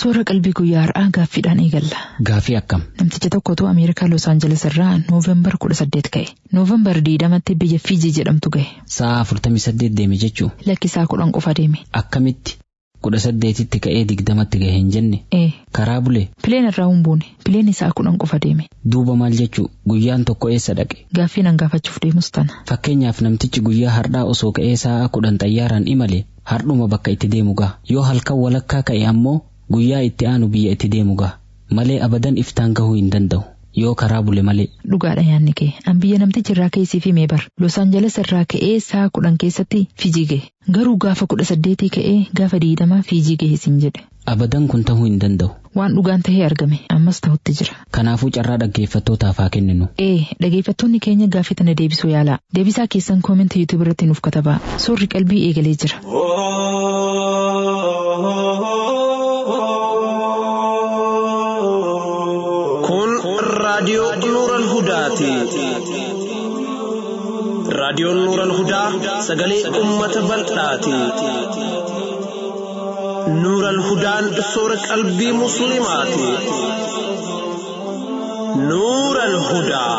Soora qalbii guyyaa har'aa gaaffiidhaan eegalla. Gaaffii akkam? Namticha tokkotu Ameerikaa Los Angeles irraa Noovembar 18 ka'e. Noovembar 20tti biyya Fiijii jedhamtu ga'e. Sa'a 48 deeme jechuu? Lakkisaa 10 qofa deeme. Akkamitti? 18tti ka'ee 20tti ga'e hin jenne? Karaa bulee? Pileen irraa hin buune. Pileen isaa 10 qofa deeme. Duuba maal jechuu? Guyyaan tokko eessa dhaqe? Gaaffii nan gaafachuuf deemus tana. Fakkeenyaaf namtichi guyyaa har'aa osoo ka'ee sa'a 10 xayyaaraan imale hardhuma bakka itti deemu gaha. Yoo halkan walakkaa ka'e ammoo guyyaa itti aanu biyya itti deemu gaha. Malee abadan iftaan gahuu hin danda'u. Yoo karaa bule malee. Dhugaadha yaanni kee. An biyya namtichi irraa ka'ee fi meebar. Los Angeles irraa ka'ee sa'a 10 keessatti Fiijii ga'e. Garuu gaafa 18 ka'ee gaafa 20 Fiijii ga'e siin jedhe. Abadan kun ta'uu hin danda'u. Waan dhugaan tahee argame ammas ta'utti jira. Kanaafuu carraa dhaggeeffattootaaf haa kenninu. Dhaggeeffattoonni keenya gaaffii tana deebisuu yaalaa. Deebisaa keessan koomentii YouTube irratti nuuf katabaa. Soorri qalbii eegalee jira. Kun raadiyoo Nuural Hudaati. Raadiyoon Nuural Hudaa sagalee uummata bal'aati. Nuural Hudaan soora qalbii musliimaati. Nuural Hudaa.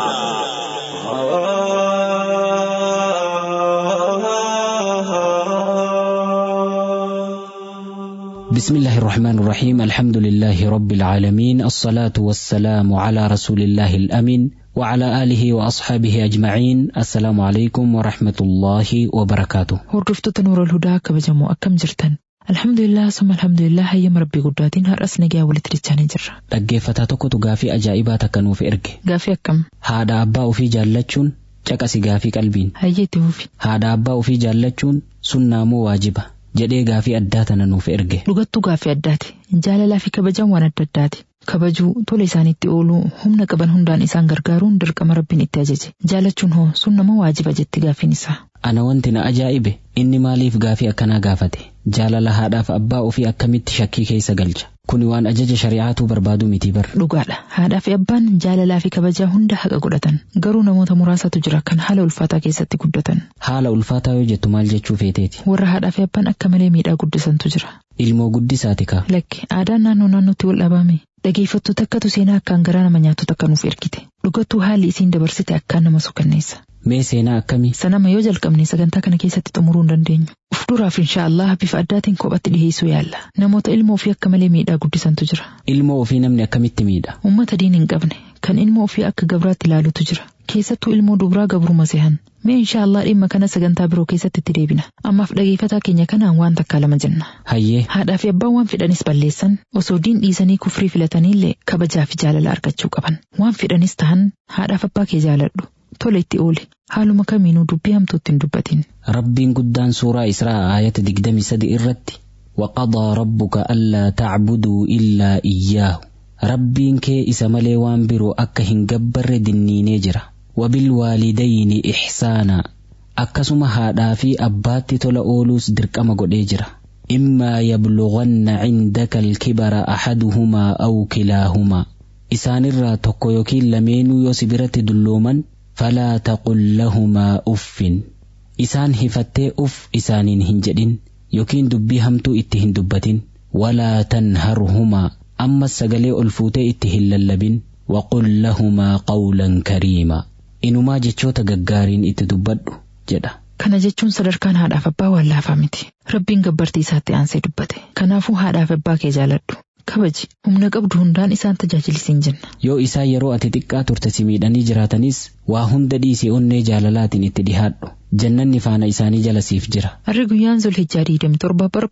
بسم الله الرحمن الرحيم الحمد لله رب العالمين الصلاة والسلام على رسول الله الأمين وعلى آله وأصحابه أجمعين السلام عليكم ورحمة الله وبركاته. هردفتو نور الهدى كبجمو أكم جرتن الحمد لله ثم الحمد لله هيا ربي قداتين هرأس نجا ولتريتشاني جرة. dhaggeeffataa tokkotu gaafii ajaa'ibaa takka nuuf erge. Gaafii akkam? Haadha abbaa ofii jaallachuun caqasi gaafii qalbiin. Hayyeetti huufi. Haadha abbaa ofii jaallachuun sunnaa moo waajiba? jedhee gaafii addaa tana nuuf erge. Dhugattuu gaafii addaati. Jaalalaa fi kabajaan waan adda addaati. Kabajuu tola isaaniitti ooluu humna qaban hundaan isaan gargaaruun dirqama rabbiin itti ajaje. Jaalachuun hoo sunna moo waajiba jetti gaafiin isaa. Ana wanti na ajaa'ibe inni maaliif gaafii akkanaa gaafate? Jaalala haadhaaf abbaa ofii akkamitti shakkii keessa galcha? Kuni waan ajaja shari'aatuu barbaadu miti bar. Dhugaadha. Haadhaa fi abbaan jaalalaa fi kabajaa hunda haqa godhatan. Garuu namoota muraasatu jira kan haala ulfaataa keessatti guddatan. Haala ulfaataa yoo jettu maal jechuu feeteeti? Warra haadhaa fi abbaan akka malee miidhaa guddisantu jira. Ilmoo guddisaati kaa? Lakki aadaan naannootti wal dhaabame. Dhageeffattu takkatu seenaa akkaan garaa nama nyaattu takka nuuf ergite. Dhugattuu haalli isiin dabarsite akkaan nama suukanneessa. Mee seenaa akkamii? Sanama yoo jalqabne sagantaa kana keessatti xumuruu hin dandeenyu. Uf duraaf inshaallah bifa addaatiin kophatti dhiheessuu yaalla. Namoota ilmoo ofii akka malee miidhaa guddisantu jira. Ilmoo ofii namni akkamitti miidha? Uummata diin hin qabne kan ilmoo ofii akka gabraatti ilaalutu jira. Keessattuu ilmoo dubraa gabruma sehan. Mee inshaallah dhimma kana sagantaa biroo keessatti itti deebina. Ammaaf dhageeffataa keenya kanaan waan takkaa lama jenna. Hayyee. Haadhaa fi abbaan waan fedhanis balleessan osoo diin dhiisanii kufrii filataniillee kabajaa fi jaalala argachuu qaban. Waan fedhanis tahan haadhaaf abbaa kee jaaladhu. Tola itti ooli. Haaluma kamiinuu dubbii hamtuutti hin dubbatin. Rabbiin guddaan suuraa Israa aayata 23 irratti waqadaa rabbuka allaa ta'buduu illaa iyyaahu. Rabbiin kee isa malee waan biroo akka hin gabbarre dinniinee jira. Wabilwaalidayni ihsaanaa. Akkasuma haadhaa fi abbaatti tola ooluus dirqama godhee jira. Immaa yablughanna cindaka alkibara ahaduhumaa aw kilaahumaa. Isaanirraa tokko yookiin lameenuu yoo si biratti dullooman falaa taqul lahumaa uffin. Isaan hifattee uff isaaniin hin jedhin yookiin dubbii hamtuu itti hin dubbatin. Walaa tanharhumaa. Ammas sagalee ol fuutee itti hin lallabin. Waqul lahumaa qawlan kariima. Inumaa jechoota gaggaariin itti dubbadhu jedha. Kana jechuun sadarkaan haadhaaf abbaa waan laafaa miti. Rabbiin gabbartii isaatti aansee dubbate. Kanaafuu haadhaaf abbaa kee jaaladhu. Kabaji humna qabdu hundaan isaan tajaajilisiin jenna. Yoo isaan yeroo ati xiqqaa turte si miidhanii jiraatanis waa hunda dhiisii onnee jaalalaatiin itti dhihaadhu. Jannanni faana isaanii jala siif jira. Harri guyyaan Zulhijjaa 27 bara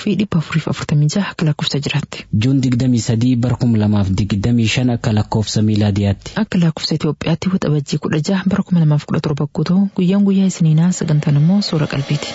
1446 akka lakkoofsa jiraatti. Juun 23 bara 2025 akka lakkoofsa miilaadiyaatti. Akka lakkoofsa Itoophiyaatti waxabajjii 16 bara 2017 guutuu guyyaan guyyaa isiniinaa sagantaan immoo soora qalbiiti.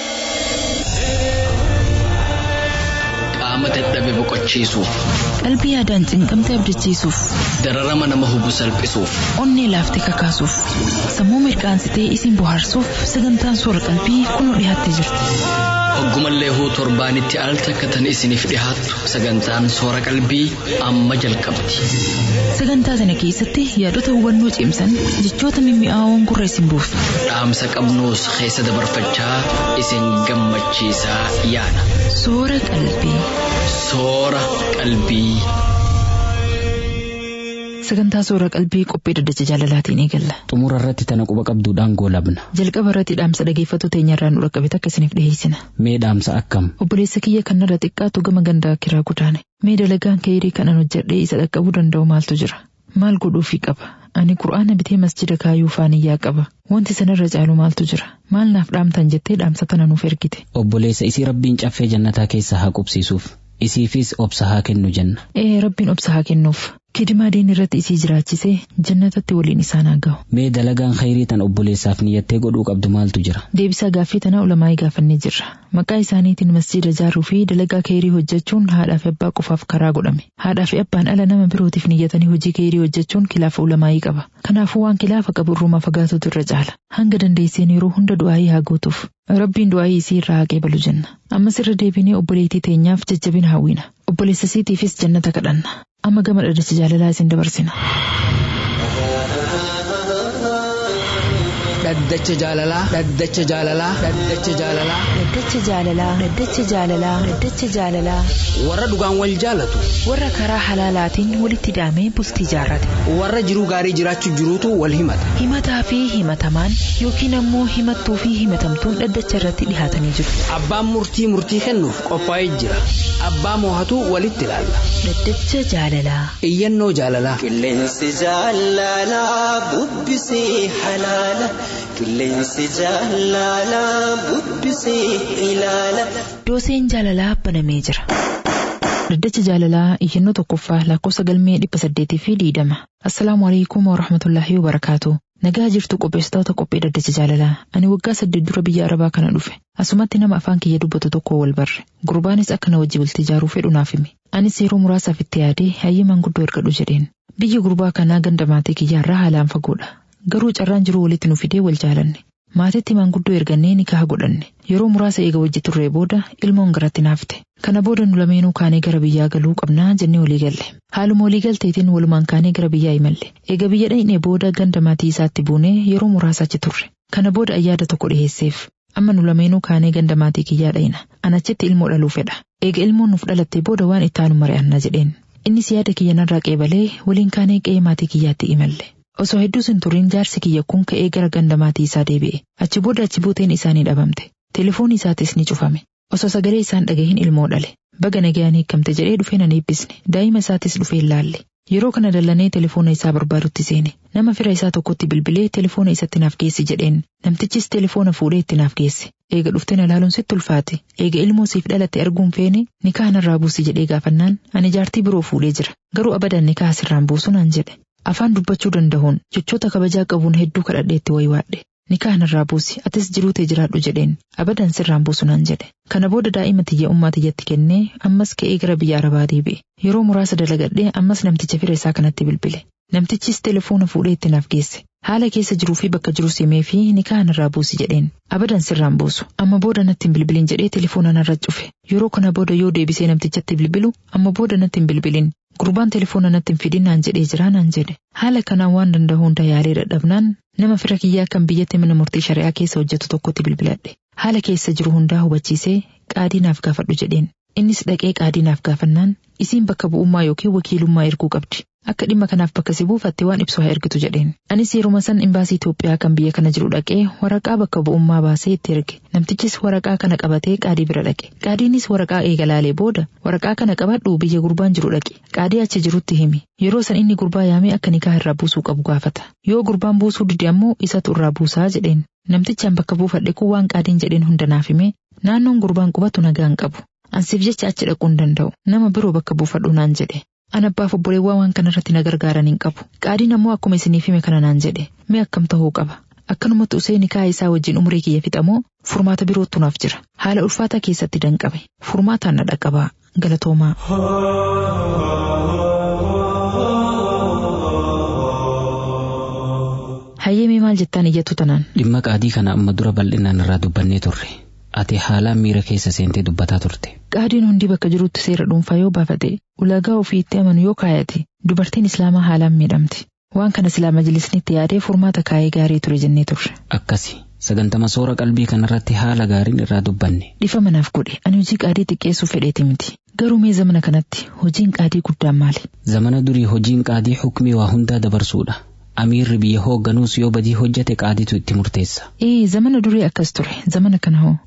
Qaama dadhabe boqochiisuuf. Qalbii yaadaan cinqamte abdachiisuuf. Dararama nama hubu salphisuuf. Onnee laaftee kakaasuuf. Sammuu mirqaansitee isin bohaarsuuf sagantaan soora qalbii kunoo dhiyaattee jirti. Hoggumallee huu torbaanitti al takkatan isiniif dhihaattu sagantaan soora qalbii amma jalqabdi. Sagantaa sana keessatti yaadota hubannoo cimsan jechoota mimmi'aawoon gurra isin buusu. Dhaamsa qabnuus keessa dabarfachaa isin gammachiisaa yaada. Soora qalbii. Soora qalbii. qalbii. Sagantaa soora qalbii qophii daddacha jaalalaatiin eegalla. Xumura irratti tana quba qabduudhaan goolabna. Jalqaba irratti dhaamsa dhageeffatu teenyarraa nu dhaqqabe takka isiniif dhiyeessina. Mee dhaamsa akkam? Obboleessa kiyya kanarra xiqqaatu gama gandaa kiraa gudaane. Mee dalagaan keerii kanan hojjedhee isa dhaqqabuu danda'u maaltu jira? Maal godhuufii qaba? Ani qur'aana bitee masjida kaayuu faaniyyaa qaba. Wanti sanarra caalu maaltu jira? Maal naaf dhaamtan jettee dhaamsa tana nuuf ergite. Obboleessa isii Rabbiin caffee jannataa keessa haa qubsiisuuf. Isiifis obsa haa kennu jenna. Rabbiin obsa haa kennuuf. Kidimaa diin irratti isii jiraachisee jannatatti waliin isaan haa gahu. Mee dalagaan khayrii tan obboleessaaf niyyattee godhuu qabdu maaltu jira? Deebisaa gaaffii tanaa ulamaa'ii gaafannee jirra. Maqaa isaaniitiin masjida ijaaruu fi dalagaa khayrii hojjechuun haadhaa fi abbaa qofaaf karaa godhame. Haadhaa fi abbaan ala nama birootiif niyyatanii hojii khayrii hojjechuun kilaafa ulamaa'ii qaba. Kanaafuu waan kilaafa qabu irrumaa fagaatutu irra caala. Hanga dandeesseen yeroo hunda du'aayii haa gootuuf. Rabbiin du'aayii isii irraa haa qeebalu jenna. Ammas irra deebinee obboleettii teenyaaf jajjabina hawwina. Obboleessa isiitiifis jannata kadhanna. Amma gama dhaddacha jaalalaa isin dabarsina. Dhaddacha jaalalaa. Dhaddacha jaalalaa. Dhaddacha jaalalaa. Dhaddacha jaalalaa. Dhaddacha jaalalaa. Dhaddacha jaalalaa. Warra dhugaan wal jaalatu. Warra karaa halaalaatiin walitti hidhamee bultii jaarrate. Warra jiruu gaarii jiraachuu jiruutu wal himata. Himataa fi himatamaan yookiin ammoo himattuu fi himatamtuun dhaddacha irratti dhihaatanii jiru. Abbaan murtii kennuuf qophaa'ee jira. Abbaa moohatu walitti ilaalla. Dhaddacha jaalalaa. Iyyannoo jaalalaa. Qilleensi jaalalaa bubbisee halaala. Qilleensi jaalalaa bubbisee ilaala. Dooseen jaalalaa banamee jira. Dhaddacha jaalalaa iyyannoo tokkoffaa lakkoofsa galmee 820. Assalaamu alaykum wa rahmatullaahi wa barakaatu. Nagaa jirtu qopheessitoota qophii dhaddacha jaalalaa. Ani waggaa 8 dura biyya Arabaa kana dhufe. Asumatti nama afaan kiyya dubbatu tokko wal barre. Gurbaanis akka na wajji bultii ijaaruu fedhu naaf hime. Anis yeroo muraasaaf itti yaadee hayyee manguddoo ergadhu jedheen. Biyyi gurbaa kanaa ganda maatii kiyyaarraa haalaan fagoodha. Garuu carraan jiru walitti nu fidee wal jaalanne. Maatiitti manguddoo ergannee nikaha godhanne. Yeroo muraasa eega wajji turree booda ilmoon garatti naafte. Kana booda nu lameenuu kaanee gara biyyaa galuu qabnaa jennee walii galle. Haaluma walii galteetiin walumaan kaanee gara biyyaa imalle. Eega biyya dhaqnee booda ganda maatii isaatti buunee yeroo muraasa achi turre. Kana booda ayyaada tokko dhiheesseef. Amma nu lameenuu kaanee ganda maatii kiyyaa dhaqna. Anachitti ilmoo dhaluu fedha. Eega ilmoon nuuf dhalatte booda waan itti aanu mari'annaa jedheen. Innis yaada kiyya narraa qeebalee waliin kaanee qe'ee maatii kiyyaatti imalle. Osoo hedduus hin turin jaarsi kiyya kun ka'ee gara ganda maatii isaa deebi'e. Achi booda achi buuteen isaanii dhabamte. Telefoon isaatis ni cufame. Osoo sagalee isaan dhagahin ilmoo dhale. Baga nagayaan hiikamte jedhee dhufee nan eebbisne. Daa'ima isaatis dhufee ilaalle. Yeroo kana dallanee telefoona isaa barbaadutti seene. Nama fira isaa tokkotti bilbilee telefoona isatti naaf geessi jedheen. Namtichis telefoona fuudhee itti naaf geesse. Eega dhuftee na laaluun sitti ulfaate. Eega ilmoo siif dhalatte arguun feene nikaa narraa buusi jedhee gaafannaan ani jaartii biroo fuudhee jira. Garuu abadan nikaa sirraan buusu naan jedhe. Afaan dubbachuu danda'uun jechoota kabajaa qabuun hedduu kadhadheetti waywaadhe. Nikaa narraa buusi atis jiruutee jiraadhu jedheen abadan sirraan buusu naan jedhe. Kana booda daa'ima tiyya ummaa tiyyatti kennee ammas ka'ee gara biyya Arabaa deebi'e. Yeroo muraasa dalagadhee ammas namticha fira isaa kanatti bilbile. Namtichis telefoona fuudhee itti naaf geesse. Haala keessa jiruu fi bakka jiru simee fi nikaa narraa buusi jedheen abadan sirraan buusu amma booda natti hin bilbilin jedhee telefoona narra cufe. Yeroo kana booda yoo deebisee namtichatti bilbilu amma booda natti hin bilbilin. Gurbaan telefoona natti hin fidin naan jedhee jira naan jedhe. Haala kanaan waan danda'u hunda yaalee dadhabnaan nama fira kiyyaa kan biyyatti mana murtii shari'aa keessa hojjetu tokkotti bilbiladhe. Haala keessa jiru hundaa hubachiisee qaadii naaf gaafadhu jedheen. Innis dhaqee qaadii naaf gaafannaan isiin bakka bu'ummaa yookiin wakiilummaa erguu qabdi. Akka dhimma kanaaf bakka si buufatte waan ibsu haa ergitu jedheen. Anis yeruma san imbaasii Itoophiyaa kan biyya kana jiru dhaqee waraqaa bakka bu'ummaa baasee itti erge. Namtichis waraqaa kana qabatee qaadii bira dhaqe. Qaadiinis waraqaa eega laalee booda waraqaa kana qabadhu biyya gurbaan jiru dhaqe. Qaadii achi jirutti himi. Yeroo san inni gurbaa yaamee akka nikaa irraa buusuu qabu gaafata. Yoo gurbaan buusuu dide ammoo isatu irraa buusaa jedheen. Namtichaan bakka buufadhe kun waan qaadiin jedheen hunda naaf hime. Naannoon gurbaan qubatu nagaan qabu. Ansiif jecha achi dhaquu hin danda'u. Nama biroo bakka buufadhu naan jedhe. Ana abbaaf obboleewwan waan kanarratti na gargaaran hin qabu. Qaadiin ammoo akkuma isiniif hime kana naan jedhe. Mee akkam ta'uu qaba? Akkanumatti usee nikaa isaa wajjin umurii kiyya fixamoo furmaata birootu naaf jira. Haala ulfaataa keessatti danqabe. Furmaataan na dhaqqabaa. Galatoomaa. Hayyee maal jettaan iyyattu tanaan? Dhimma qaadii kana amma dura bal'inaan irraa dubbannee turre. Ati haalaan miira keessa seentee dubbataa turte. Qaadiin hundi bakka jirutti seera dhuunfaa yoo baafate ulaagaa ofii itti amanu yoo kaayate dubartiin islaamaa haalaan miidhamti. Waan kana silaa majlisnitti yaadee furmaata kaayee gaarii ture jennee turre. Akkasi sagantama soora qalbii kanarratti haala gaariin irraa dubbanne. Dhifa manaaf godhe ani hojii qaadii xiqqeessuu fedheeti miti. Garuu mee zamana kanatti hojiin qaadii guddaan maali? Zamana durii hojiin qaadii hukmii waa hundaa dabarsuudha. Amiirri biyya hoogganuus yoo badii hojjete qaadiitu itti murteessa. Zamana durii akkas ture. Zamana kana hoo?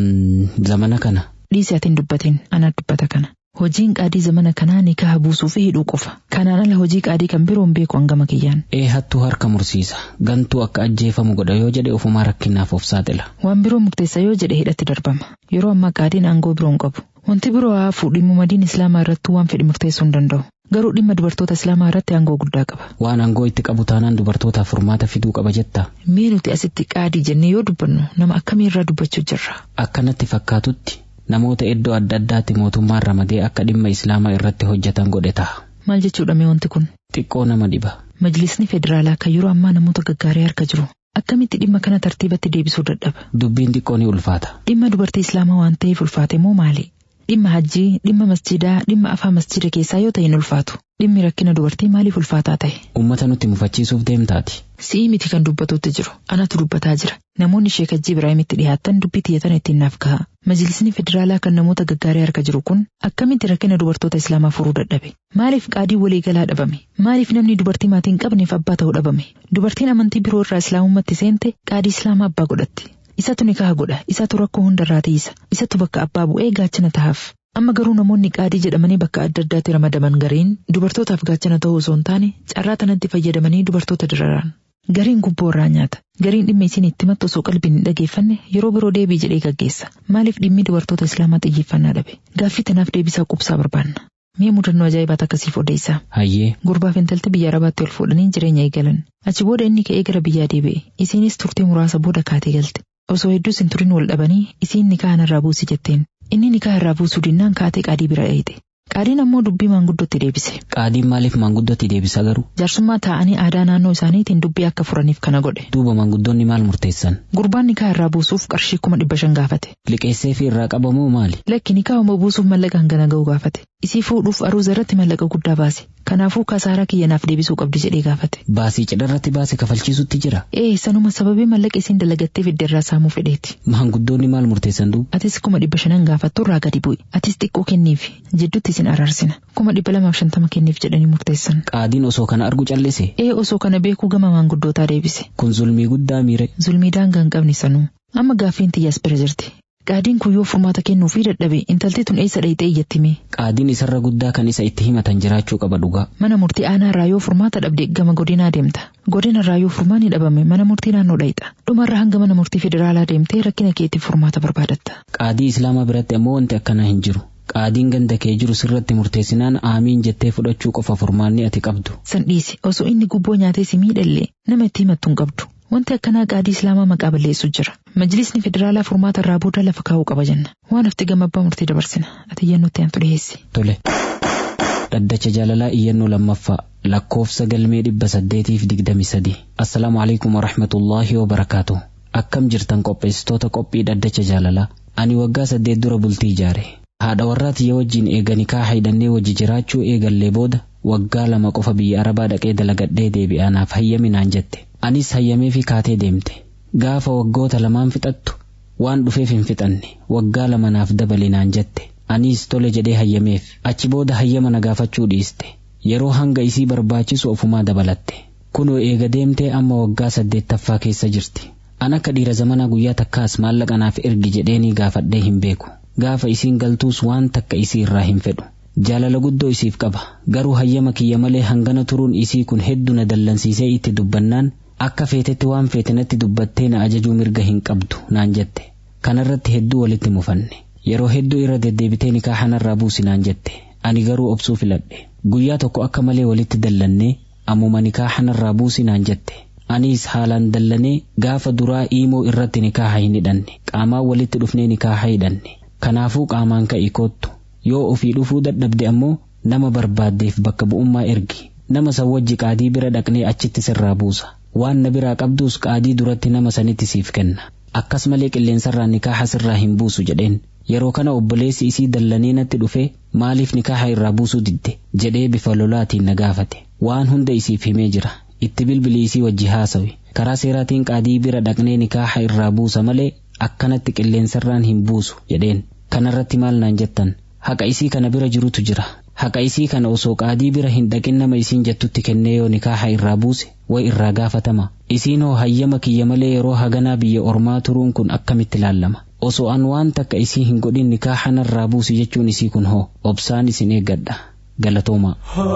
Zamana kana. Dhiisii ati hin dubbatin ana dubbata kana. Hojiin qaadii zamana kanaa nikaha buusuu fi hidhuu qofa. Kanaan ala hojii qaadii kan biroon beeku hangama kiyyaan. Hattuu harka mursiisa. Gantuu akka ajjeefamu godha yoo jedhe ofumaa rakkinaaf of saaxila. Waan biroo murteessa yoo jedhe hidhatti darbama. Yeroo ammaa qaadiin aangoo biroon qabu. Wanti biroo haafuu dhimma diin islaamaa irratti waan fedhi murteessuu hin danda'u. Garuu dhimma dubartoota islaamaa irratti aangoo guddaa qaba. Waan aangoo itti qabu taanaan dubartootaaf furmaata fiduu qaba jetta. Mee nuti asitti qaadii jennee yoo dubbannu nama akkamii irraa dubbachuu jirra? Akkanatti fakkaatutti namoota iddoo adda addaatti mootummaan ramadee akka dhimma islaamaa irratti hojjetan godhe ta'a. Maal jechuudha mee wanti kun? Xiqqoo nama dhiba. Majlisni federaalaa kan yeroo ammaa namoota gaggaarii harka jiru. Akkamitti dhimma kana tartiibatti deebisuu dadhaba? Dubbiin xiqqoo ni ulfaata. Dhimma dubartii islaamaa waan ta'eef ulfaate moo maali? Dhimma hajjii, dhimma masjidaa, dhimma afaa masjida keessaa yoo ta'e hin ulfaatu. Dhimmi rakkina dubartii maaliif ulfaataa ta'e? Uummata nutti mufachiisuuf deemtaati. Si'ii miti kan dubbatuutti jiru. Anatu dubbataa jira. Namoonni Sheek Hajji Ibraahimitti dhiyaatan dubbii tiyyatan ittiin naaf ka'a. Majlisni federaalaa kan namoota gaggaarii harka jiru kun akkamitti rakkina dubartoota islaamaa furuu dadhabe? Maaliif qaadii waliigalaa dhabame? Maaliif namni dubartii maatii hin qabneef abbaa ta'uu dhabame? Dubartiin amantii biroo irraa islaamummaatti seente qaadii islaamaa abbaa godhatti. Isatu nikaha godha, isatu rakkoo hundarraa tiisa, isatu bakka abbaa bu'ee gaachana tahaaf. Amma garuu namoonni qaadii jedhamanii bakka adda addaatti ramadaman gariin dubartootaaf gaachana ta'uu osoo hin taane carraa tanatti fayyadamanii dubartoota diraran. Gariin gubboo irraa nyaata. Gariin dhimma isiin itti himattu osoo qalbiin hin dhageeffanne yeroo biroo deebii jedhee gaggeessa. Maaliif dhimmi dubartoota islaamaa xiyyeeffannaa dhabe? Gaaffii tanaaf deebisaa qubsaa barbaanna. Mee mudannoo ajaa'ibaata akkasiif odeessaa. Hayyee. Gurbaaf intalti biyya Arabaatti ol fuudhanii jireenya eegalan. Achi booda inni ka'ee gara biyyaa deebi'e. Isiinis turtii muraasa booda kaatee galte. Osoo hedduus hin turin wal dhabanii isiin nikaha narraa buusi jetteen. Inni nikaha irraa buusuu dinnaan kaatee qaadii bira dheeyite. Qaadiin ammoo dubbii maanguddootti deebise. Qaadiin maaliif maanguddootti deebisa garuu? Jaarsummaa taa'anii aadaa naannoo isaaniitiin dubbii akka furaniif kana godhe. Duuba maanguddoonni maal murteessan? Gurbaan nikaha irraa buusuuf qarshii 500 gaafate. Liqeessee fi irraa qabamoo maali? Lakki nikaha buusuuf mallaqa hangana ga'u gaafate. Isii fuudhuuf aruuza irratti mallaqa guddaa baase. Kanaafuu kasaaraa kiyyanaaf deebisuu qabdi jedhee gaafate. Baasii cidharratti baase kafalchiisutti jira. Sanuma sababii mallaqa isiin dalagattee fidde irraa saamuu fedheeti. Maanguddoonni maal murteessan duuba? Atis 500 gaafattu irraa gadi bu'i. Atis xiqqoo kenniifi. Jidduutti isin araarsina. 250 kenniif jedhanii murteessan. Qaadiin osoo kana argu callise? Osoo kana beekuu gama maanguddootaa deebise. Kun zulmii guddaa miire. Zulmii daangaa hin qabne sanuu. Amma gaaffiin tiyyaas bira jirti. Qaadiin kun yoo furmaata kennuufii dadhabe intalti tun eessa dhayxee iyyattimee? Qaadiin isarra guddaa kan isa itti himatan jiraachuu qaba dhugaa. Mana murtii aanaa irraa yoo furmaata dhabde gama godinaa deemta. Godina irraa yoo furmaanni dhabame mana murtii naannoo dhayxa. Dhumarra hanga mana murtii federaalaa deemtee rakkina keetiif furmaata barbaadatta. Qaadii islaamaa biratti ammoo wanti akkanaa hin jiru. Qaadiin ganda kee jiru sirratti murteessinaan aamiin jettee fudhachuu qofa furmaanni ati qabdu. San dhiisi osoo inni gubboo nyaatee si miidhallee nama itti himattu hin qabdu. Wanti akkanaa qaadii islaamaa maqaa balleessu jira. Majlisni federaalaa furmaata irraa booda lafa kaa'uu qaba jenna. Waan hafti gama abbaa murtii dabarsina. Ati iyyannootti aantu dhiheessi. Tole. Dhaddacha jaalalaa iyyannoo lammaffaa lakkoofsa galmee 823. Assalaamu alaikum warahmatullaahi wabarakaatuh. Akkam jirtan qopheessitoota qophii dhaddacha jaalalaa. Ani waggaa 8 dura bultii ijaare. Haadha warraa tiyya wajjin eega nikaha hidhannee wajji jiraachuu eegallee booda waggaa 2 qofa biyya Arabaa dhaqee dalagadhee deebi'ee naaf hayyaminaan jette. Anis hayyamee fi kaatee deemte. Gaafa waggoota 2 fixattu waan dhufeef hin fixanne waggaa 2 naaf dabalinaan jette. Anis tole jedhee hayyameef. Achi booda hayyama na gaafachuu dhiiste. Yeroo hanga isii barbaachisu ofumaa dabalatte. Kunoo eega deemtee amma waggaa 8ffaa keessa jirti. An akka dhiira zamanaa guyyaa takkaas maallaqa naaf ergi jedheenii gaafadhee hin beeku. Gaafa isiin galtuus waan takka isii irraa hin fedhu. Jaalala guddoo isiif qaba. Garuu hayyama kiyya malee hangana turuun isii kun hedduu na dallansiisee itti dubbannaan akka feetetti waan feetinatti dubbattee na ajajuu mirga hin qabdu naan jette. Kanarratti hedduu walitti mufanne. Yeroo hedduu irra deddeebitee nikaha narraa buusi naan jette. Ani garuu obsuu filadhe. Guyyaa tokko akka malee walitti dallannee ammuma nikaha narraa buusi naan jette. Anis haalaan dallanee gaafa duraa iimoo irratti nikaha hin hidhanne. Qaamaan walitti dhufnee nikaha hidhanne. Kanaafuu qaamaan ka'ii kottu. Yoo ofii dhufuu dadhabde ammoo nama barbaaddeef bakka bu'ummaa ergi. Nama san wajji qaadii bira dhaqnee achitti sirraa buusa. Waan na biraa qabduus qaadii duratti nama sanitti siif kenna. Akkas malee qilleensarraa nikaha sirraa hin buusu jedheen. Yeroo kana obboleessi isii dallanee natti dhufee maaliif nikaha irraa buusuu didde jedhee bifa lolaatiin na gaafate. Waan hunda isiif himee jira. Itti bilbilii isii wajji haasawi. karaa seeraatiin qaadii bira dhaqnee nikaaha irraa buusa malee akkanatti qilleensarraan hin buusu jedheen. Kanarratti maal naan jettan? Haqa isii kana bira jirutu jira. Haqa isii kana osoo qaadii bira hin dhaqin nama isiin jettutti kennee yoo nikaaha irraa buuse way irraa gaafatama. Isiin hoo hayyama kiyya malee yeroo haganaa biyya ormaa turuun kun akkamitti ilaallama? Osoo an waan takka isii hin godhin nikaaha narraa buusi jechuun isii kun hoo obsaan isin eeggadha. Galatooma.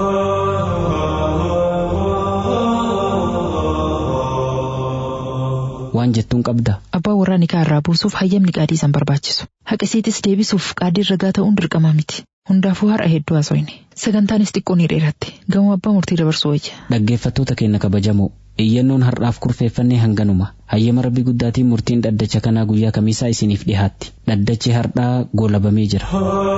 Waan jettuun qabda. Abbaa warraa nikaa irraa buusuuf hayyamni qaadii san barbaachisu. Haqa isiitis deebisuuf qaadii ragaa ta'uun dirqamaa miti. Hundaafuu har'a hedduu haasofne. Sagantaanis xiqqoo ni dheeratte. Gamoo abbaa murtii dabarsuu wayya. Dhaggeeffattoota keenya kabajamoo. Iyyannoon har'aaf kurfeeffannee hanganuma. Hayyama Rabbii guddaatiin murtiin dhaddacha kanaa guyyaa kamiisaa isiniif dhihaatti. Dhaddachi har'aa goolabamee jira.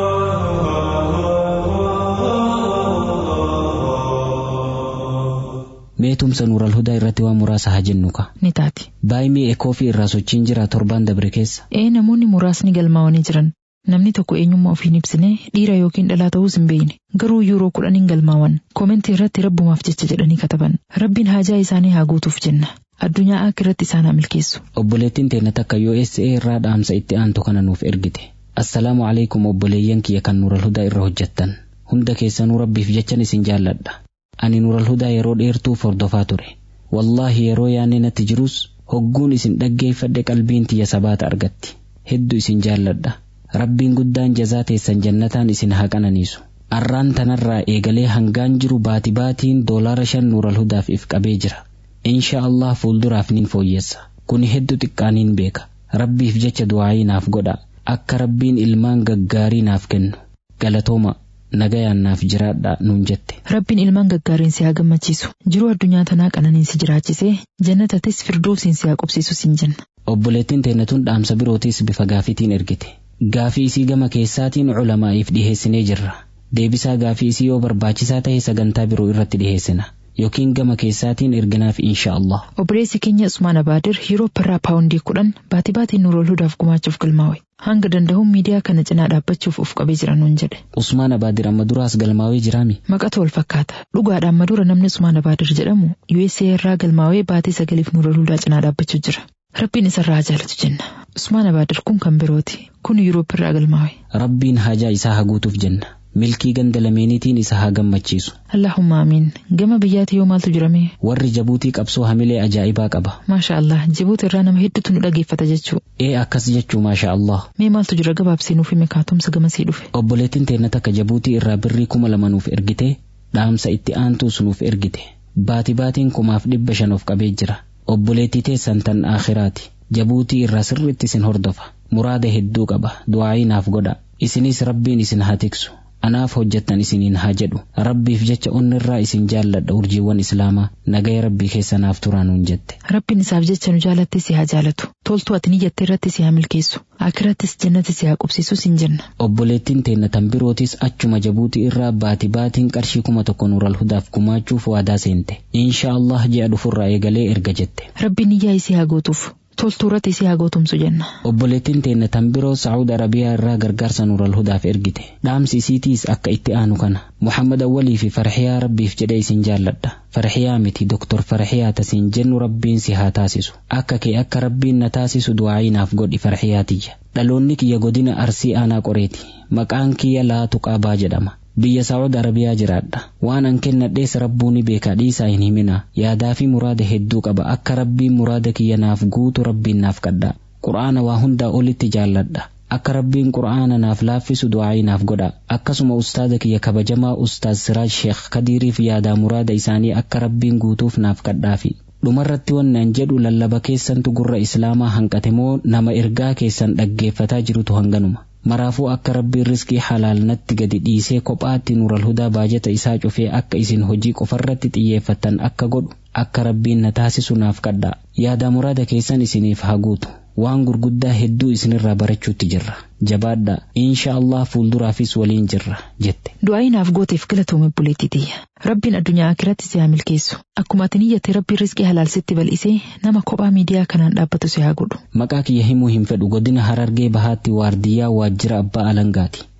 Mee tumsa Nuural Hudaa irratti waan muraasa haa jennu ka. Ni taati. Baay'ee ekoofii irraa sochiin jira torban dabre keessa. Namoonni muraasni galmaa'anii jiran. Namni tokko eenyummaa ofii hin ibsine dhiira yookiin dhalaa ta'uus hin beekne. Garuu yuuroo 10 galmaawan. Koomentii irratti rabbumaaf jecha jedhanii kataban. Rabbiin haajaa isaanii haa guutuuf jenna. Addunyaa akka irratti isaan haa milkeessu. Obboleettiin teenya takka USA irraa dhaamsa itti aantu kana nuuf ergite. Assalaamu alaikum obboleeyyan kiyya kan Nuural Hudaa irra hojjettan. Hunda keessanuu Rabbiif jechan isin jaalladha. Ani Nuural Hudaa yeroo dheertuu hordofaa ture. Wallaahi yeroo yaanne natti jirus hogguun isin dhaggeeffadhe qalbiin tiyya sabaata argatti. Hedduu isin jaalladha. Rabbiin guddaan jazaa teessan jannataan isin haa qananiisu. Arraan tanarraa eegalee hangaan jiru baatiin $5 Nuural Hudaaf if qabee jira. Insha Allah fuulduraaf nin fooyyessa. Kuni hedduu xiqqaaniin beeka. Rabbiif jecha du'aayii naaf godha. Akka Rabbiin ilmaan gaggaarii naaf kennu. Galatooma. Nagayaan naaf jiraadha nuun jette. Rabbiin ilmaan gaggaariin si haa gammachiisu. Jiruu addunyaa tanaa qananiinsi jiraachisee jannatatis firdoosiin si haa qubsiisu siin jenna. Obboleettiin teenyatuun dhaamsa birootiis bifa gaafiitiin ergite. Gaafii isii gama keessaatiin culamaa'iif dhiheessinee jirra. Deebisaa gaafii isii yoo barbaachisaa ta'e sagantaa biroo irratti dhiheessina. Yookiin gama keessaatiin erginaaf insha Allah. Obboleessi keenya Usmaan Abaadir Yuuroopp irraa paawundii 10 baatiin Nuural Hudaaf gumaachuuf galmaa'e. Hanga danda'uun miidiyaa kana cinaa dhaabbachuuf of qabee jira nuun jedhe. Usmaan Abaadir amma duraas galmaa'ee jiraami. Maqatu wal fakkaata. Dhugaadhaan amma dura namni Usmaan Abaadir jedhamu USA irraa galmaa'ee baatii 9 Nuural Hudaa cinaa dhaabbachuu jira. Rabbiin isarraa jaalatu jenna. Usmaan Abaadir kun kan birooti. Kun Yuuroopp irraa galmaa'e. Rabbiin haajaa isaa haa guutuuf jenna. Milkii ganda lameeniitiin isa haa gammachiisu. Allahumma amiin. Gama biyyaati yoo maaltu jirame? Warri Jabuutii qabsoo hamilee ajaa'ibaa qaba. Maasha Allah. Jabuuti irraa nama hedduutu nu dhageeffata jechuu. Akkas jechuu maasha Allah. Mee maaltu jira gabaabsee nuuf hime kaatumsa gamasii dhufe. Obboleettiin teenya takka Jabuutii irraa birrii 2,000 nuuf ergite. Dhaamsa itti aantuus nuuf ergite. Baatiin 500 of qabee jira. Obboleettii teessan tan aakhiraati. Jabuutii irraa sirriitti isin hordofa. Muraada hedduu qaba. Du'aayii naaf godha. Isinis Rabbiin isin haa tiksu. Anaaf hojjettan isiniin haa jedhu. Rabbiif jecha onnirraa isin jaalladha urjiiwwan Islaamaa. Nagaya Rabbii keessa naaf turaanuun jette. Rabbiin isaaf jecha nu jaalatte si haa jaalatu. Toltuu ati ni jette irratti si haa milkeessu. Akirattis jannati si haa qubsiisu sin jenna. Obboleettiin teenya tan birootis achuma Jabuutii irraa baatiin qarshii 1,000 Nuural Hudaaf gumaachuuf waadaa seente. Insha Allah ji'a dhufurraa eegalee erga jette. Rabbiin iyyaa isii haa gootuuf. Toltuurratti isii haa gootumsu jenna. Obboleettiin teenya tan biroo Sacuud Arabiyaa irraa gargaarsa Nuural Hudaaf ergite. Dhaamsi isiitiis akka itti aanu kana. Muhammad Awwalii fi Farxiyaa Rabbiif jedhee isin jaalladha. Farxiyaa miti Doktor Farxiyaa tasiin jennu Rabbiin si haa taasisu. Akka Rabbiin na taasisu du'aayii naaf godhi Farxiyaa tiyya. Dhaloonni kiyya godina Arsii aanaa qoreeti. Maqaan kiyya Laatu Qaabaa jedhama. Biyya Sacuud Arabiyaa jiraadha. Waan an kennadhees Rabbuu ni beeka dhiisaa hin himina. Yaadaa fi muraada hedduu qaba. Akka Rabbiin muraada kiyya naaf guutu Rabbiin naaf kadha. Qur'aana waa hundaa olitti jaalladha. Akka Rabbiin Qur'aana naaf laaffisu du'aayii naaf godha. Akkasuma ustaada kiyya kabajamaa Ustaaz Siraaj Sheekh Kadiiriif yaadaa muraada isaanii akka Rabbiin guutuuf naaf kadhaafi. Dhumarratti wanni an jedhu lallaba keessantu gurra Islaamaa hanqate moo nama ergaa keessan dhaggeeffataa jirutu hanganuma. Maraafuu akka Rabbiin riskii halaal natti gadi dhiisee kophaatti Nuural Hudaa baajata isaa cufee akka isin hojii qofarratti xiyyeeffattan akka godhu akka Rabbiin na taasisu naaf kadhaa. Yaada muraada keessan isiniif haa guutu. Waan gurguddaa hedduu isinirraa barachuutti jirra. Jabaadha. Insha Allah fuulduraafis waliin jirra jette. Du'aayi naaf gooteef galatoome buleetti tiyya. Rabbiin addunyaa akiratti si haa milkeessu. Akkuma ati niyyatte Rabbiin riskii halaal sitti bal'isee nama kophaa miidiyaa kanaan dhaabbatu si haa godhu. Maqaa kiyya himuu hin fedhu godina Harargee Bahaatti waardiyyaa waajjira abbaa alangaati.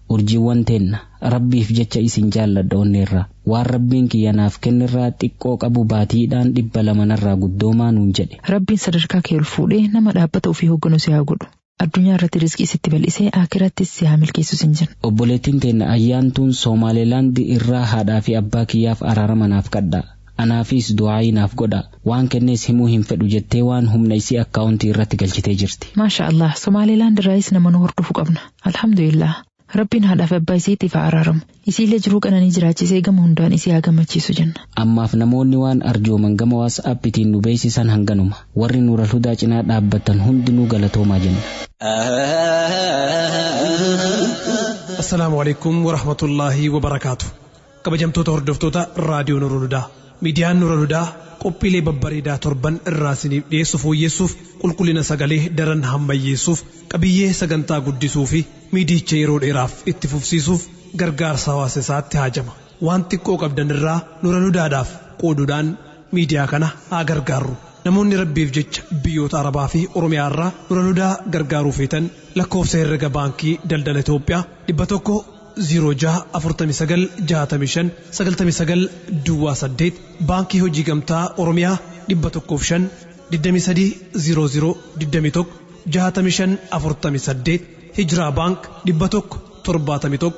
urjiiwwan teenna rabbiif jecha isin jaalladha onneerraa waan rabbiin kiyyanaaf kennirraa xiqqoo qabu baatiidhaan 200 narraa guddoomaa nuun jedhe. Rabbiin sadarkaa kee ol fuudhee nama dhaabbata ofii hoogganu si haa godhu. Addunyaa irratti rizqii sitti bal'isee akirattis si haa milkeessu sin jenna. Obboleettiin teenna ayyaantuun Somaalilaand irraa haadhaa fi abbaa kiyyaaf araarama naaf kadhaa. Anaafis du'aayii naaf godha waan kennees himuu hin fedhu jettee waan humna isii akkaawuntii irratti galchitee jirti. Maasha Allah Somaalilaand irraayis nama nu hordofu qabna. Alhamdulillah. Rabbiin haadhaaf abbaa isiitiif haa araaramu. Isiillee jiruu qananii jiraachisee gama hundaan isii haa gammachiisu jenna. Ammaaf namoonni waan arjooman gama WhatsAppitiin nu beeksisan hanganuma. Warri Nuural Hudaa cinaa dhaabbatan hundinuu galatoomaa jenna. Assalaamu alaykum wa rahmatullaahi wa barakaatu. Kabajamtoota hordoftoota raadiyoo Nuural Hudaa. Miidiyaan Nuural Hudaa qophiilee babbareedaa torban irraa isiniif dhiyeessu fooyyessuuf qulqullina sagalee daran hammayyeessuuf qabiyyee sagantaa guddisuu fi miidicha yeroo dheeraaf itti fufsiisuuf gargaarsa hawaasa isaatti haajama. Waan xiqqoo qabdan irraa Nuural Hudaadhaaf qooduudhaan miidiyaa kana haa gargaarru. Namoonni rabbiif jecha biyyoota Arabaa fi Oromiyaa irraa Nuural Hudaa gargaaruu feetan lakkoofsa herrega baankii daldala Itoophiyaa 106656599 baankii hojii gamtaa Oromiyaa 105 230021 6548 Hijiraa baank 171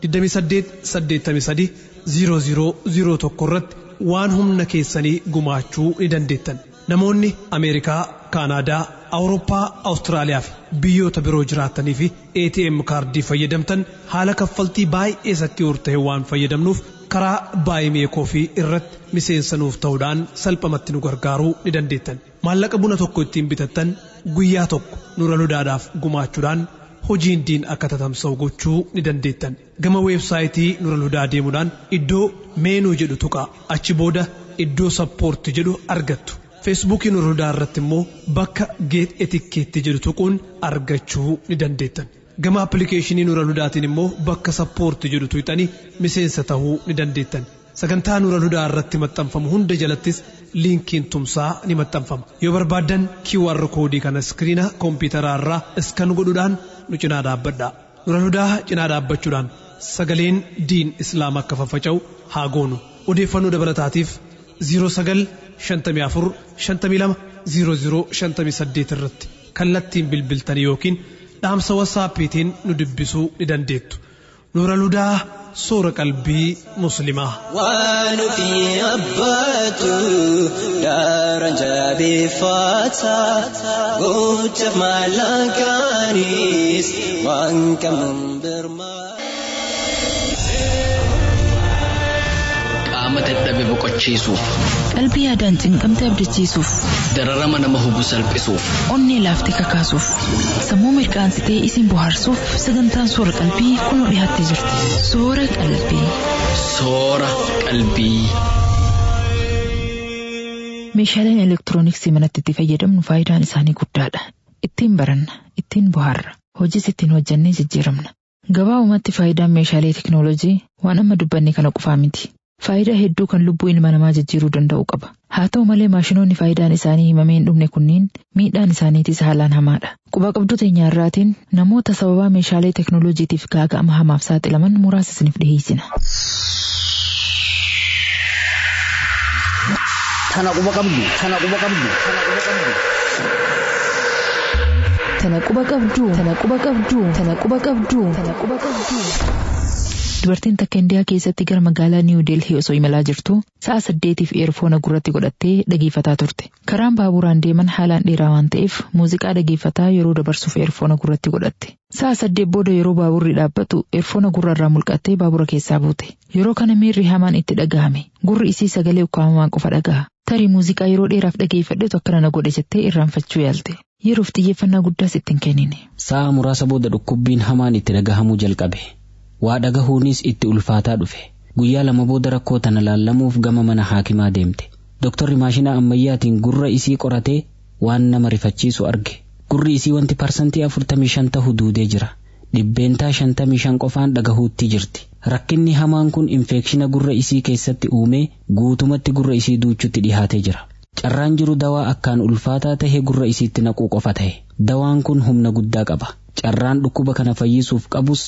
2883 0001 irratti waan humna keessanii gumaachuu ni dandeettan. Namoonni Ameerikaa, Kaanaadaa, Awurooppaa, Awustiraaliyaa fi biyyoota biroo jiraatanii fi ATM kaardii fayyadamtan haala kaffaltii baay'ee sakkii ta'e waan fayyadamnuuf karaa baay'ee fi irratti miseensa nuuf ta'uudhaan salphamatti nu gargaaruu ni dandeettan. Maallaqa buna tokko ittiin bitattan guyyaa tokko Nuural Hudaadhaaf gumaachuudhaan hojiin diin akka tatamsa'u gochuu ni dandeettan. Gama weebsaayitii Nuural Hudaa deemuudhaan iddoo meenuu jedhu tuqaa achi booda iddoo sappoorti jedhu argattu. Feesbuukii Nuural Hudaa irratti immoo bakka geet etikkeetti jedhu tuquun argachuu ni dandeettan. Gama appilikeeshinii Nuural Hudaatiin immoo bakka sappoorti jedhu tuqxanii miseensa ta'uu ni dandeettan. Sagantaa Nuural Hudaa irratti maxxanfamu hunda jalattis liinkiin tumsaa ni maxxanfama. Yoo barbaaddan QR koodii kana iskiriina kompiitaraa irraa iskan godhuudhaan nu cinaa dhaabbadhaa. Nuural Hudaa cinaa dhaabbachuudhaan sagaleen diin Islaam akka faffaca'u haa goonu. Odeeffannoo dabalataatiif 0955520058 irratti kallattiin bilbiltanii yookiin dhaamsa WhatsAppiitiin nu dubbisuu ni dandeettu. Nuural Hudaa soora qalbii muslimaa. Waan ofii abbaatu daaraan jabeeffata gocha maallaqaanis waan qabuun birmaa. Qaama dadhabe boqochiisuuf. Qalbii yaadaan cinqamte abdachiisuuf. Dararama nama hubu salphisuuf. Onnee laaftee kakaasuuf. Sammuu mirqaansitee isin bohaarsuuf sagantaan soora qalbii kunoo dhiyaattee jirti. Soora qalbii. Soora qalbii. Meeshaaleen elektirooniksii manatti itti fayyadamnu faayidaan isaanii guddaadha. Ittiin baranna, ittiin bohaarra, hojiis ittiin hojjannee jijjiiramna. Gabaabumatti faayidaan meeshaalee teknoolojii waan amma dubbanne kana qofaa miti. Faayidaa hedduu kan lubbuu ilma namaa jijjiiruu danda'u qaba. Haa ta'u malee maashinoonni faayidaan isaanii himamee hin dhumne kunniin miidhaan isaaniitis haalaan hamaadha. Quba qabduu teenya irraatiin namoota sababaa meeshaalee teknooloojiitiif gaaga'ama hamaaf saaxilaman muraasa isiniif dhiyeessina. Tana quba qabdu. Dubartiin takka Indiyaa keessatti gara magaalaa Niiw Deelhii osoo imalaa jirtu sa'a 8f eerfoona gurratti godhattee dhageeffataa turte. Karaan baaburaan deeman haalaan dheeraa waan ta'eef muuziqaa dhageeffataa yeroo dabarsuuf eerfoona gurratti godhatte. Sa'a 8 booda yeroo baaburri dhaabbatu eerfoona gurrarraa mulqattee baabura keessaa buute. Yeroo kana miirri hamaan itti dhagahame. Gurri isii sagalee ukkaamamaan qofa dhagaha. Tarii muuziqaa yeroo dheeraaf dhageeffadheetu akkana na godhe jettee irraanfachuu yaalte. Yeroof xiyyeeffannaa guddaas ittiin kennine. Sa'a muraasa booda dhukkubbiin hamaan itti dhagahamuu jalqabe. Waa dhagahuunis itti ulfaataa dhufe. Guyyaa 2 booda rakkoo tana laallamuuf gama mana haakimaa deemte. Doktorri maashina ammayyaatiin gurra isii qoratee waan nama rifachiisu arge. Gurri isii wanti parsantii 45 ta'u duudee jira. Dhibbeentaa 55 qofaan dhagahuutti jirti. Rakkinni hamaan kun infeekshina gurra isii keessatti uumee guutumatti gurra isii duuchutti dhihaatee jira. Carraan jiru dawaa akkaan ulfaataa tahee gurra isiitti naquu qofa ta'e. Dawaan kun humna guddaa qaba. carraan dhukkuba kana fayyisuuf qabus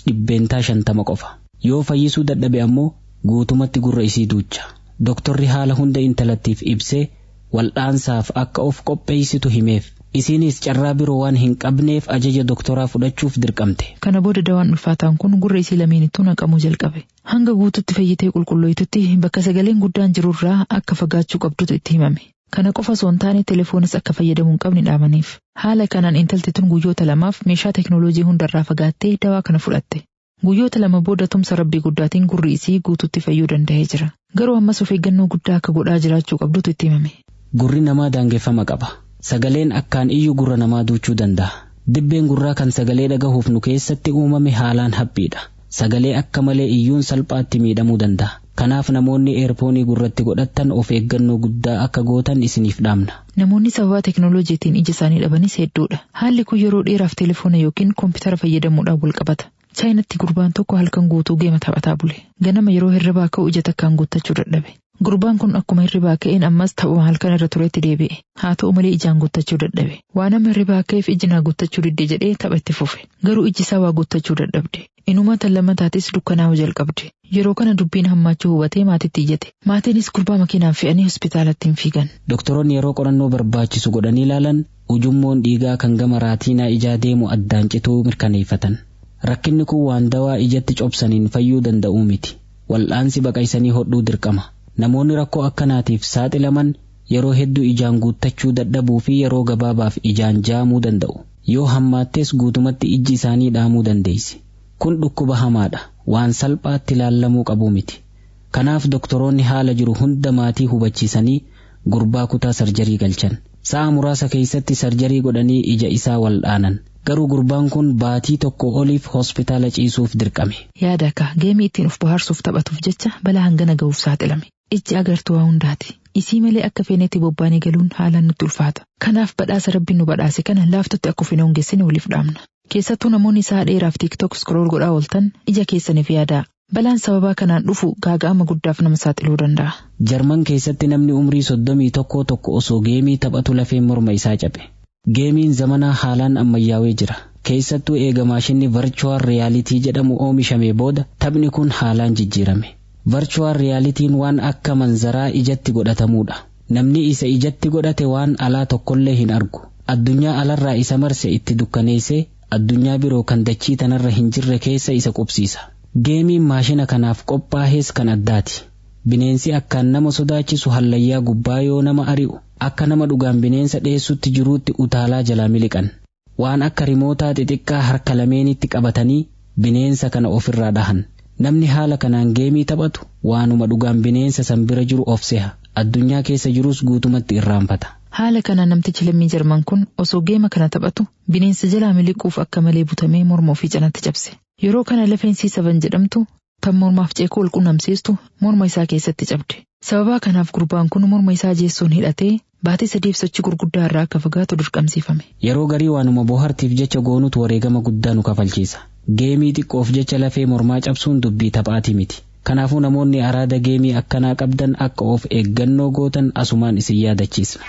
50% qofa. Yoo fayyisuu dadhabe ammoo guutumatti gurra isii duucha. Doktorri haala hunda intalattiif ibsee waldhaansaaf akka of qopheessitu himeef. Isiinis carraa biroo waan hin qabneef ajaja doktoraa fudhachuuf dirqamte. Kana booda dawaan ulfaataan kun gurra isii lameenittuu naqamuu jalqabe. Hanga guututti fayyitee qulqullooftutti bakka sagaleen guddaan jirurraa akka fagaachuu qabdutu itti himame. Kana qofa osoo hin taane telefoonis akka fayyadamuu hin qabne dhaamaniif. Haala kanaan intalti tun guyyoota 2 meeshaa teknooloojii hundarraa fagaattee dawaa kana fudhatte. Guyyoota 2 booda tumsa rabbii guddaatiin gurri isii guututti fayyuu danda'ee jira. Garuu ammas of eeggannoo guddaa akka godhaa jiraachuu qabdutu itti himame. Gurri namaa daangeffama qaba. Sagaleen akkaan iyyuu gurra namaa duuchuu danda'a. Dibbeen gurraa kan sagalee dhagahuuf nu keessatti uumame haalaan haphiidha. Sagalee akka malee iyyuun salphaatti miidhamuu danda'a. Kanaaf namoonni eerpoonii gurratti godhatan of eeggannoo guddaa akka gootan isiniif dhaamna. Namoonni sababa teknooloojiitiin ija isaanii dhabanis hedduudha. Haalli kun yeroo dheeraaf telefoona yookiin koompitara fayyadamuudhaan wal qabata. Chaayinatti gurbaan tokko halkan guutuu geema taphataa bule. Ganama yeroo hirribaa ka'u ija takkaan guuttachuu dadhabe. Gurbaan kun akkuma hirribaa ka'een ammas taphuma halkan irra turetti deebi'e. Haa ta'u malee ijaan guuttachuu dadhabe. Waan amma hirribaa ka'eef iji naa guuttachuu didde jedhee tapha itti fufe. Garuu iji isaa waa guuttachuu dadhabde. Inuma lammataatis dukkanaa'uu jalqabde. Yeroo kana dubbiin hammaachuu hubatee maatitti iyyate. Maatiinis gurbaa makiinaan fe'anii hospitaalatti hin fiigan. Doktoroonni yeroo qorannoo barbaachisu godhanii ilaalan ujummoon dhiigaa kan gama raatiinaa ijaa deemu addaan cituu mirkaneeffatan. Rakkinni kun waan dawaa ijatti cobsaniin fayyuu danda'uu miti. Wal'aansi baqaysanii hodhuu dirqama. Namoonni rakkoo akkanaatiif saaxilaman yeroo hedduu ijaan guuttachuu dadhabuu fi yeroo gabaabaaf ijaan jaamuu danda'u. Yoo hammaattees guutumatti ijji isaanii dhaamuu dandeessi. Kun dhukkuba hamaadha. Waan salphaatti ilaallamuu qabu miti. Kanaaf doktoroonni haala jiru hunda maatii hubachiisanii gurbaa kutaa sarjarii galchan. Sa'a muraasa keessatti sarjarii godhanii ija isaa waldhaanan. Garuu gurbaan kun baatii tokko oliif hospitaala ciisuuf dirqame. Yaada akka geemii ittiin of bohaarsuuf taphatuuf jecha balaa hangana ga'uuf saaxilame. Ijji agartuu waa hundaati. Isii malee akka feenetti bobbaanii galuun haalaan nutti ulfaata. Kanaaf badhaasa rabbiin nu badhaase kana laaftutti akka ofii hongeessine waliif dhaamna. Keessattuu namoonni sa'a dheeraaf TikTok scroll godhaa ooltan ija keessaniif yaadaa. Balaan sababaa kanaan dhufu gaaga'ama guddaaf nama saaxiluu danda'a. Jarman keessatti namni umrii 31 osoo geemii taphatu lafeen morma isaa cabe. Geemiin zamanaa haalaan ammayyaawee jira. Keessattuu eega maashinni virtual reality jedhamu oomishamee booda taphni kun haalaan jijjiirame. Virtual reality'n waan akka manzaraa ijatti godhatamuudha. Namni isa ijatti godhate waan alaa tokkollee hin argu. Addunyaa alarraa isa marse itti dukkaneessee addunyaa biroo kan dachii tanarra hin jirre keessa isa qubsiisa. Geemiin maashina kanaaf qophaa'es kan addaati. Bineensi akkaan nama sodaachisu hallayyaa gubbaa yoo nama ari'u akka nama dhugaan bineensa dheessutti jiruutti utaalaa jalaa miliqan. Waan akka rimootaa xixiqqaa harka lameenitti qabatanii bineensa kana ofirraa dhahan. Namni haala kanaan geemii taphatu waanuma dhugaan bineensa san bira jiru of seha. Addunyaa keessa jirus guutumatti irraanfata. Haala kanaan namtichi lammii Jarman kun osoo geema kana taphatu bineensa jalaa miliquuf akka malee butamee morma ofii cinatti cabse. Yeroo kana lafeen C7 jedhamtu tan mormaaf ceekuu wal qunnamsiistu morma isaa keessatti cabde. Sababaa kanaaf gurbaan kun morma isaa jeessuun hidhatee baatii 3 sochii gurguddaa irraa akka fagaatu dirqamsiifame. Yeroo garii waanuma bohaartiif jecha goonutu wareegama guddaa nu kafalchiisa. Geemii xiqqoof jecha lafee mormaa cabsuun dubbii taphaatii miti. Kanaafuu namoonni araada geemii akkanaa qabdan akka of eeggannoo gootan asumaan isin yaadachiisna.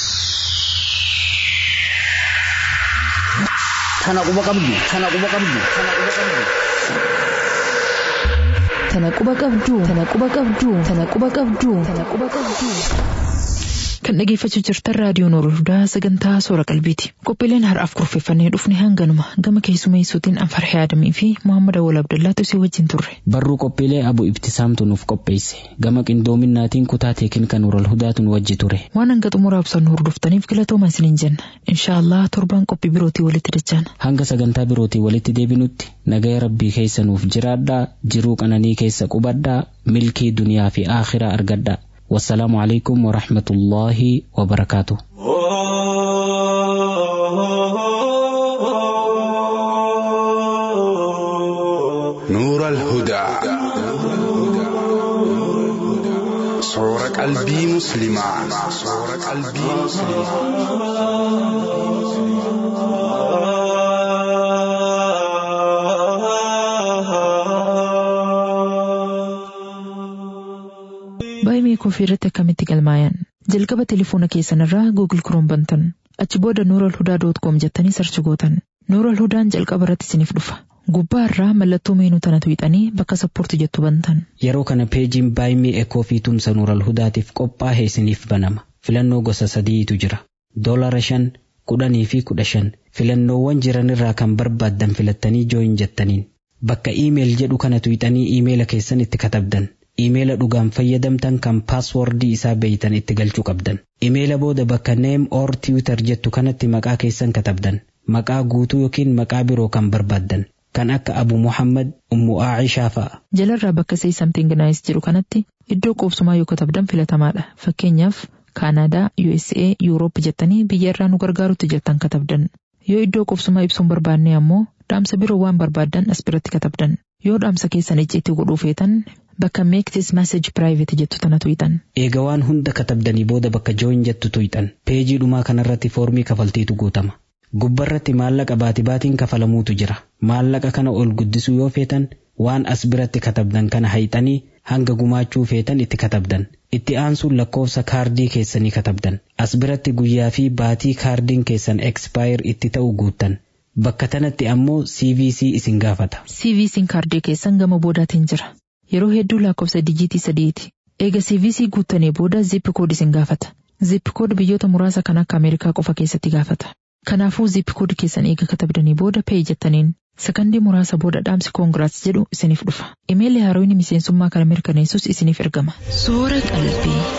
Tana quba qabdu. Kan dhageeffachuu jirtan raadiyoo Nuurul Hudaa sagantaa Soora Qalbiiti. Qophiileen har'aaf kurfeeffannee dhufne hanganuma gama keessummeessuutiin Anfarhee Adamii fi Muhammad Awwal Abdullaatu si wajjin turre. Barruu qophiilee Abu Ibtisaamtu nuuf qopheesse. Gama qindoominnaatiin kutaa teeknikaa Nuurul Hudaatu nu wajji ture. Waan hanga xumuraa ibsannu hordoftaniif galatooma isiniin jenna. Inshaallah torban qophii birootii walitti dachaana. Hanga sagantaa birootii walitti deebinutti nagaya rabbii keessa nuuf jiraadhaa, jiruu qananii keessa qubadhaa, milkii duniyaa fi aakhiraa argadhaa. والسلام عليكم ورحمة الله وبركاته. نور الهدى صورة قلبي مسلمة Kofiirratti akkamitti galmaayan jalqaba telefoona keessanirraa Google Chrome bantan achi booda nuralhudaa.com jettanii sarchi gootan Nuura Alhudaan jalqaba irratti isiniif dhufa. Gubbaa irraa mallattoo meenuu tana tuqxanii bakka sappoorti jettu bantan. Yeroo kana peejiin baay'ee ekoo fi tumsa Nuura Alhudaatiif qophaa'e isiniif banama. Filannoo gosa 3tu jira. $5, 10 fi 15. Filannoowwan jiran irraa kan barbaaddan filattanii jooyin jettaniin. Bakka iimeeli jedhu kana tuqxanii iimeela keessan itti katabdan. Iimeela dhugaan fayyadamtan kan paaswordii isaa beeytan itti galchuu qabdan. Iimeela booda bakka name or Twitter jettu kanatti maqaa keessan katabdan. Maqaa guutuu yookiin maqaa biroo kan barbaaddan. Kan akka Abu Muhammad, Ummu Aishaa fa'a. Jalarraa bakka say something nice jedhu kanatti iddoo qubsumaa yoo katabdan filatamaadha. Fakkeenyaaf Kaanaadaa, USA, Yuuroop jettanii biyya irraa nu gargaarutti jettan katabdan. Yoo iddoo qubsumaa ibsuun barbaanne ammoo dhaamsa biroo waan barbaaddan as biratti katabdan. Yoo dhaamsa keessan icciitii godhuu feetan bakka make this message private jettu tana tuqxan. Eega waan hunda katabdanii booda bakka join jettu tuqxan. Peejii dhumaa kanarratti foormii kafaltiitu guutama. Gubbarratti maallaqa baatiin kafalamuutu jira. Maallaqa kana ol guddisuu yoo feetan waan as biratti katabdan kana hayxanii hanga gumaachuu feetan itti katabdan. Itti aansuun lakkoofsa kaardii keessanii katabdan. As biratti guyyaa fi baatii kaardiin keessan expire itti ta'u guuttan. Bakka tanatti ammoo CVC isin gaafata. CVC'n kaardii keessan gama boodaatiin jira. Yeroo hedduu lakkoofsa dijiitii 3ti. Eega CVC guuttanii booda zip code isin gaafata. Zip code biyyoota muraasa kan akka Ameerikaa qofa keessatti gaafata. Kanaafuu zip code keessan eega katabdanii booda pay jettaniin sakandii muraasa booda dhaamsi congrats jedhu isiniif dhufa. Imeelli haarooyni miseensummaa kana mirkaneessus isiniif ergama. Soora qalbii.